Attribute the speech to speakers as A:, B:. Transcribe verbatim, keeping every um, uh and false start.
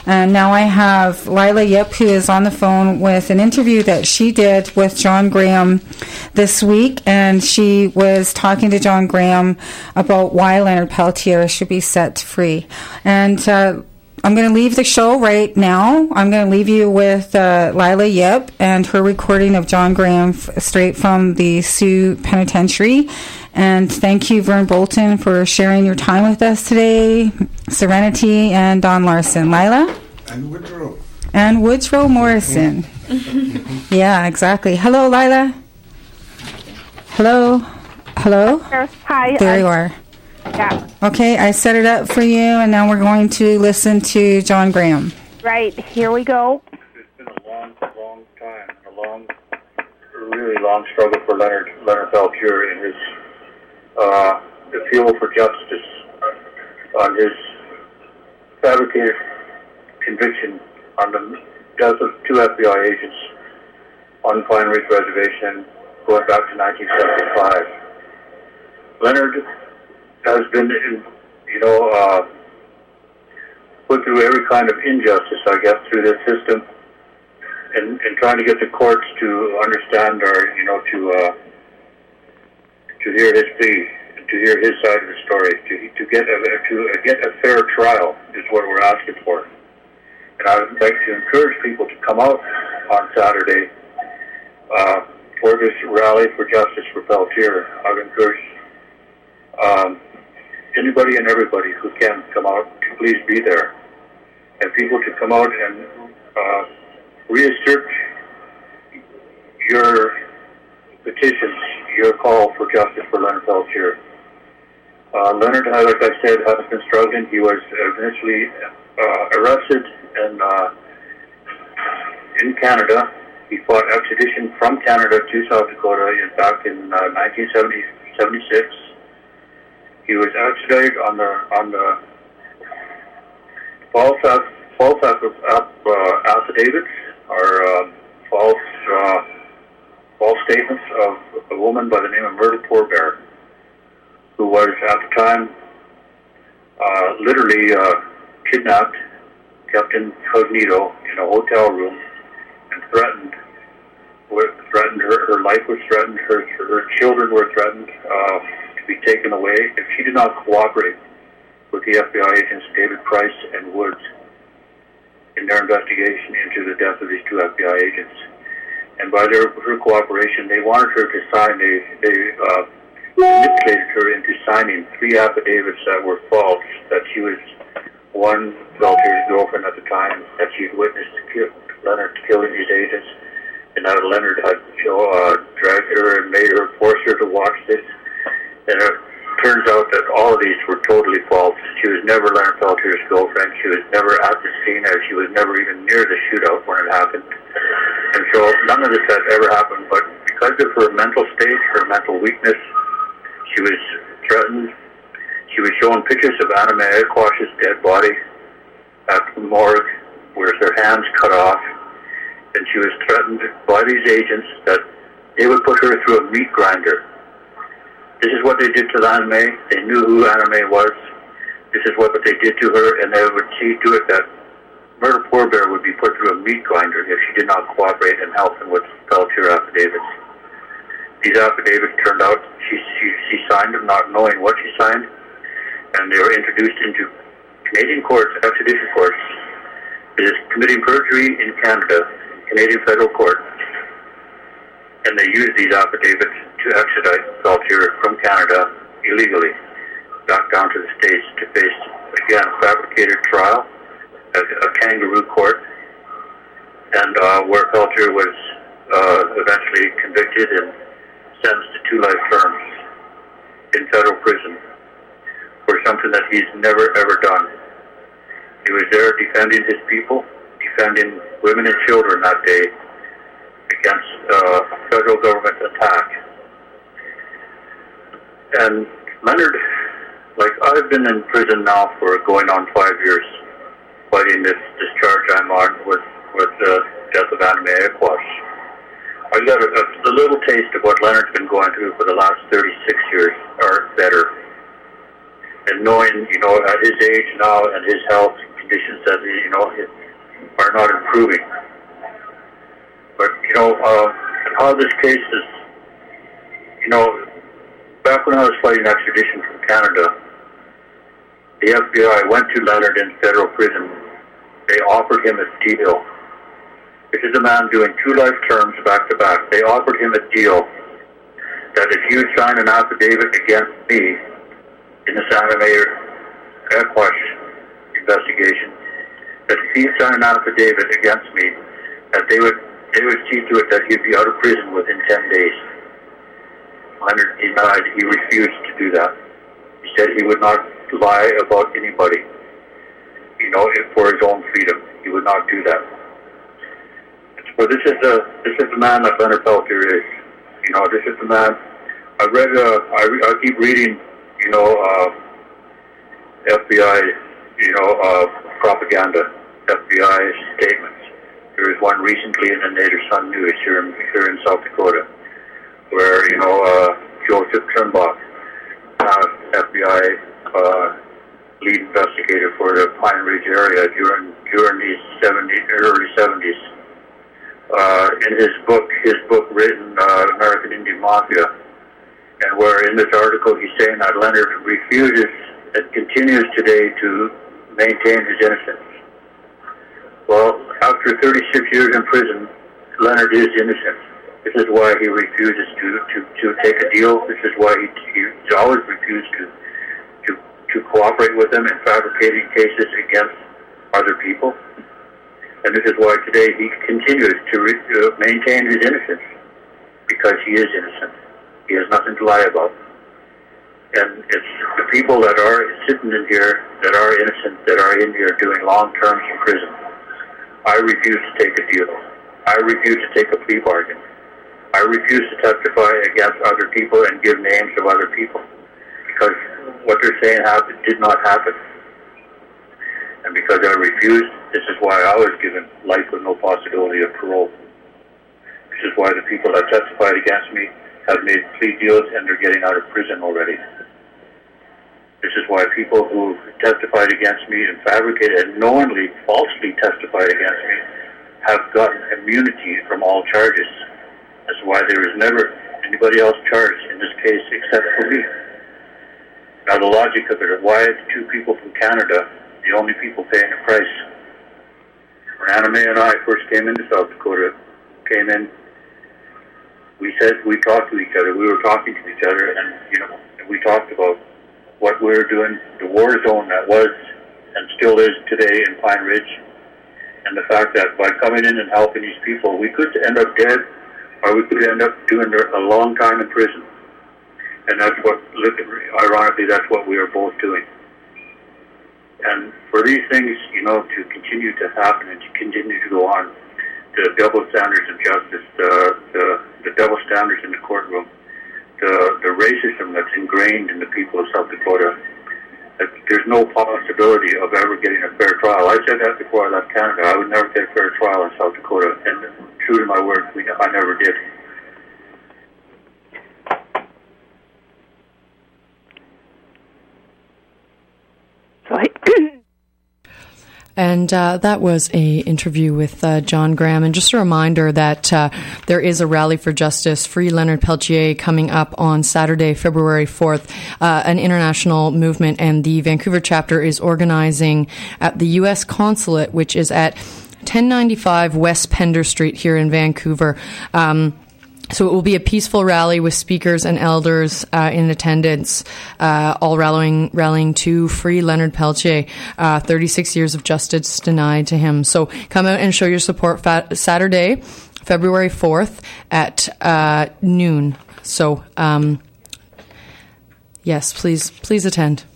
A: And now I have Lila Yip, who is on the phone with an interview that she did with John Graham this week. And she was talking to John Graham about why Leonard Peltier should be set free. And uh, I'm going to leave the show right now. I'm going to leave you with uh, Lila Yip and her recording of John Graham f- straight from the Sioux Penitentiary. And thank you, Vern Bolton, for sharing your time with us today. Serenity and Don Larson. Lila?
B: And Woodrow.
A: And Woodrow Morrison. Yeah, exactly. Hello, Lila. Hello. Hello?
C: Hi.
A: There
C: uh,
A: you are.
C: Yeah.
A: Okay, I set it up for you, and now we're going to listen to John Graham.
C: Right, here we go.
D: It's been a long, long time, a long, really long struggle for Leonard, Leonard Peltier in his uh, appeal for justice on his fabricated conviction on the death of two F B I agents on Pine Ridge Reservation going back to nineteen seventy-five. Leonard has been, in, you know, uh, put through every kind of injustice, I guess, through this system, and, and trying to get the courts to understand or, you know, to uh, to hear his plea, to hear his side of the story, to to get a to get a fair trial is what we're asking for. And I would like to encourage people to come out on Saturday uh, for this rally for justice for Peltier. I would encourage um, anybody and everybody who can come out to please be there, and people to come out and uh, reassert your petitions, your call for justice for Leonard Peltier. Uh, Leonard, like I said, has been struggling. He was initially uh, arrested in, uh, in Canada. He fought extradition from Canada to South Dakota in, back in uh, nineteen seventy-six. He was extradited on the on the false false uh, affidavits or uh, false uh, false statements of a woman by the name of Myrtle Pourbaix, who was at the time uh, literally uh, kidnapped, kept incognito in a hotel room, and threatened. Threatened her. Her life was threatened. Her her children were threatened. Uh, be taken away if she did not cooperate with the F B I agents David Price and Woods in their investigation into the death of these two F B I agents. And by their her cooperation, they wanted her to sign. They they uh, manipulated her into signing three affidavits that were false. That she was one Peltier's girlfriend at the time. That she had witnessed kill, Leonard killing these agents, and that Leonard had you know uh, dragged her and made her force her to watch this. And it turns out that all of these were totally false. She was never Leonard Peltier's girlfriend. She was never at the scene, or she was never even near the shootout when it happened. And so none of this had ever happened, but because of her mental state, her mental weakness, she was threatened. She was shown pictures of Anna Mae Aquash's dead body at the morgue, with her hands cut off. And she was threatened by these agents that they would put her through a meat grinder. This is what they did to Anna Mae. They knew who Anna Mae was. This is what they did to her, and they would see to it that Myrtle Pourbaix would be put through a meat grinder if she did not cooperate and help them with Peltier affidavits. These affidavits turned out she, she, she signed them not knowing what she signed, and they were introduced into Canadian courts, extradition courts. It is committing perjury in Canada, Canadian federal court, and they used these affidavits to extradite Peltier from Canada illegally back down to the States to face, again, a fabricated trial, a, a kangaroo court, and uh, where Peltier was uh, eventually convicted and sentenced to two life terms in federal prison for something that he's never, ever done. He was there defending his people, defending women and children that day against uh, federal government attack. And Leonard, like I've been in prison now for going on five years, fighting this, this charge I'm on with, with the death of Anna Mae Aquash. I got a, a, a little taste of what Leonard's been going through for the last thirty-six years, or better. And knowing, you know, at his age now and his health conditions that, you know, are not improving. But, you know, uh, how this case is, you know, back when I was fighting extradition from Canada, the F B I went to Leonard in federal prison. They offered him a deal. This is a man doing two life terms back to back. They offered him a deal that if you sign an affidavit against me in the Santa Maria Equash investigation, that if he signed an affidavit against me, that they would they would see to it that he'd be out of prison within ten days. Leonard denied. He refused to do that. He said he would not lie about anybody, you know, for his own freedom. He would not do that. So this is the this is the man that Leonard Peltier is. You know, this is the man. I read. Uh, I, re- I keep reading. You know, uh, F B I. You know, uh, propaganda. F B I statements. There was one recently in the Native Sun News here in, here in South Dakota, where you know uh, Joseph Turnbuck, uh, F B I uh, lead investigator for the Pine Ridge area during during the seventies, early seventies. Uh, in his book, his book written, uh, American Indian Mafia, and where in this article he's saying that Leonard refuses and continues today to maintain his innocence. Well, after thirty-six years in prison, Leonard is innocent. This is why he refuses to, to, to take a deal. This is why he, he's always refused to, to, to cooperate with them in fabricating cases against other people. And this is why today he continues to, re- to maintain his innocence, because he is innocent. He has nothing to lie about. And it's the people that are sitting in here that are innocent, that are in here doing long terms in prison. I refuse to take a deal. I refuse to take a plea bargain. I refuse to testify against other people and give names of other people, because what they're saying happened did not happen. And because I refused, this is why I was given life with no possibility of parole. This is why the people that testified against me have made plea deals and they're getting out of prison already. This is why people who testified against me and fabricated and knowingly, falsely testified against me have gotten immunity from all charges. That's why there is never anybody else charged in this case except for me. Now the logic of it, why the two people from Canada, the only people paying the price. When Anna Mae and I first came into South Dakota, came in, we said, we talked to each other, we were talking to each other, and, you know, and we talked about what we were doing, the war zone that was and still is today in Pine Ridge, and the fact that by coming in and helping these people, we could end up dead, or we could end up doing a long time in prison. And that's what, ironically, that's what we are both doing. And for these things, you know, to continue to happen and to continue to go on, the double standards of justice, the the, the double standards in the courtroom, the, the racism that's ingrained in the people of South Dakota, that there's no possibility of ever getting a fair trial. I said that before I left Canada. I would never get a fair trial in South Dakota, and true to my word, we, I never did.
B: And uh, that was a interview with uh, John Graham. And just a reminder that uh, there is a Rally for Justice, Free Leonard Peltier, coming up on Saturday, February fourth, uh, an international movement. And the Vancouver chapter is organizing at the U S Consulate, which is at ten ninety-five West Pender Street here in Vancouver. Um, So it will be a peaceful rally with speakers and elders uh, in attendance, uh, all rallying rallying to free Leonard Peltier. Uh, thirty-six years of justice denied to him. So come out and show your support fa- Saturday, February fourth at uh, noon. So um, yes, please please attend.